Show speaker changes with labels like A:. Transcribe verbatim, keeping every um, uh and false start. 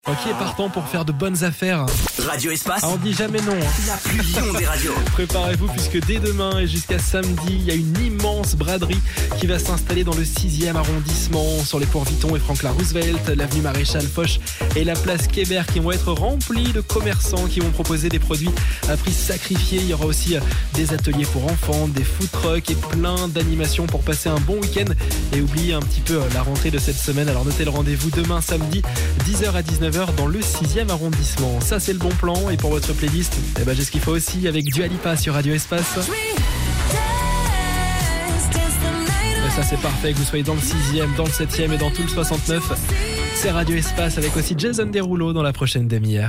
A: Qui est partant pour faire de bonnes affaires.
B: Radio Espace.
A: Ah, on dit jamais non. Hein.
B: La plus lion des radios.
A: Préparez-vous puisque dès demain et jusqu'à samedi, il y a une immense braderie qui va s'installer dans le sixième arrondissement sur les ponts Vuitton et Franklin Roosevelt, l'avenue Maréchal Foch et la place Kébert qui vont être remplis de commerçants qui vont proposer des produits à prix sacrifié. Il y aura aussi des ateliers pour enfants, des food trucks et plein d'animations pour passer un bon week-end et oublier un petit peu la rentrée de cette semaine. Alors notez le rendez-vous demain samedi dix heures à dix-neuf heures dans le sixième arrondissement. Ça c'est le bon plan et pour votre playlist, eh ben, j'ai ce qu'il faut aussi avec Dua Lipa sur Radio Espace. Et ça c'est parfait que vous soyez dans le sixième, dans le septième et dans tout le soixante-neuf. C'est Radio Espace avec aussi Jason Derulo dans la prochaine demi-heure.